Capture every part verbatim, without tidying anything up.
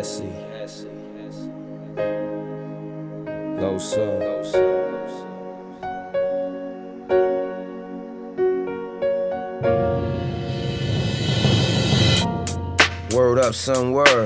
Hesse, Low Soul. Word up, son, word.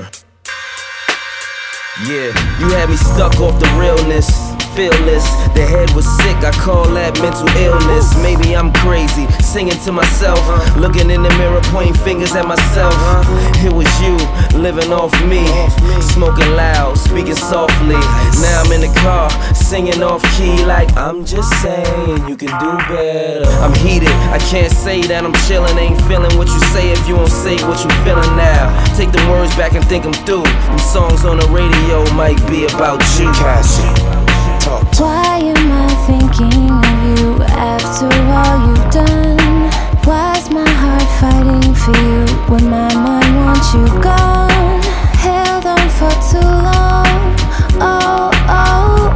Yeah, you had me stuck off the realness, fearless. The head was sick, I call that mental illness. Maybe I'm crazy, singing to myself, looking in the mirror, pointing fingers at myself. It was you, living off me, smoking loud, speaking softly. Now I'm in the car, singing off key like I'm just saying you can do better. I'm heated, I can't say that I'm chilling. Ain't feeling what you say if you don't say what you feeling now. Take the words back and think I'm through. Them songs on the radio might be about you. Cassie, talk to me. Why am I thinking of you after all you've done? Why's my heart fighting for you when my mind wants you gone? Held on for too long. Oh, oh,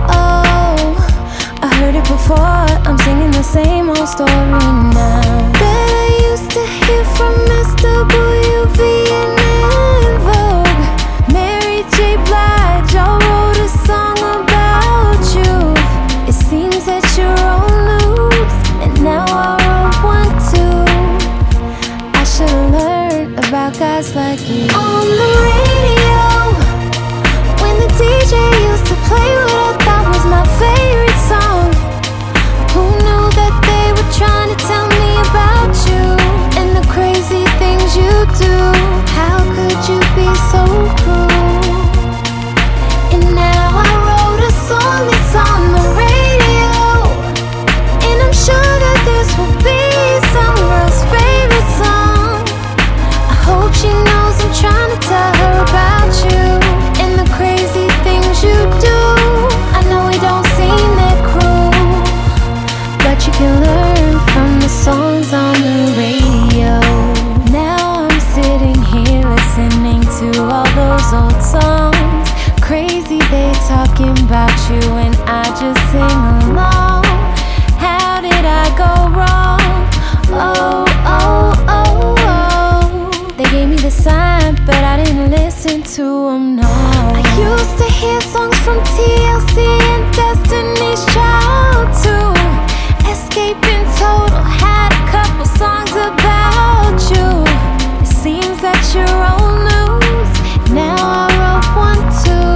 oh. I heard it before, I'm singing the same old story now. That I used to hear from Mister W V and En Vogue. Mary J. Blige, I wrote a song about you. It seems that you're on loose, and now I wrote one too. I should've learned about guys like you. On the radio, when the D J used to play what I thought was my favorite song. Who knew that they were trying to tell me about you and the crazy things you do? How could you be so cruel? And now I wrote a song that's on the radio, and I'm sure that this will be some girl's favorite song. I hope she knows I'm trying to tell her about you and the crazy things you do. I know it don't seem that cruel, but you can learn from the songs on the radio. Now I'm sitting here listening to all those old songs. Crazy, they talking about you and I just sing along. How did I go wrong? Oh, oh, oh, oh. They gave me the sign, but I didn't listen to them, no. I used to hear songs from T L C and Destiny's Child too. Escaping Total had a couple songs about you. It seems that you're on loose, now I wrote one too.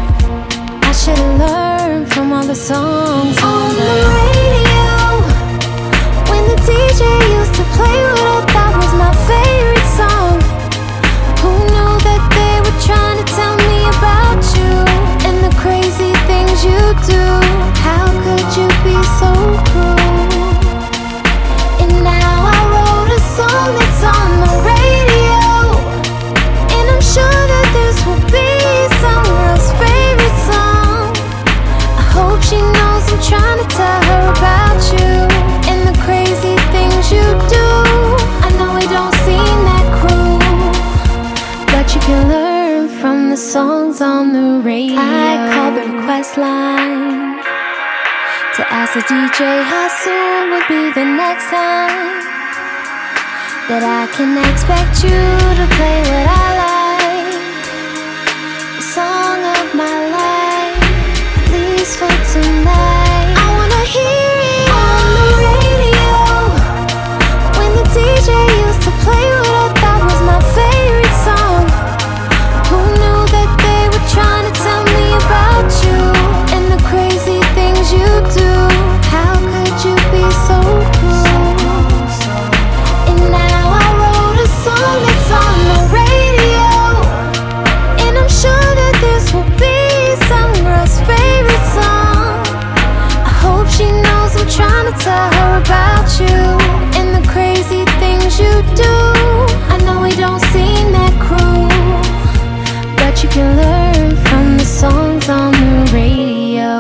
I should've learned from all the songs on the radio. When the D J used to play what I thought was my favorite song. Who knew that they were trying to tell me about you and the crazy things you do? How could you be so cruel? And now I wrote a song that's on the radio, and I'm sure that this will be some girl's favorite song. I hope she knows I'm trying to tell her about you and the crazy things you do. I know it don't seem that cruel, but you can learn from the songs on the radio. I call the request line to ask the D J how soon would be the next time that I can expect you to play what I like, the song of my life, at least for tonight. I wanna hear it on the radio, when the D J used to play what I thought was my favorite song. Who knew that they were trying to tell me about you and the crazy things you do? How could you be so cruel? And now I wrote a song that's on the radio, and I'm sure that this will be some girl's favorite song. I hope she knows I'm trying to tell her about you and the crazy things you do. I know it don't seem that cruel, but you can learn from the songs on the radio.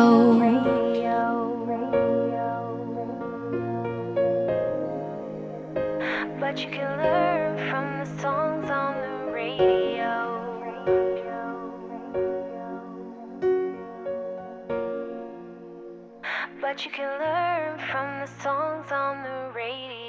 But you can learn from the songs on the radio. But you can learn from the songs on the radio.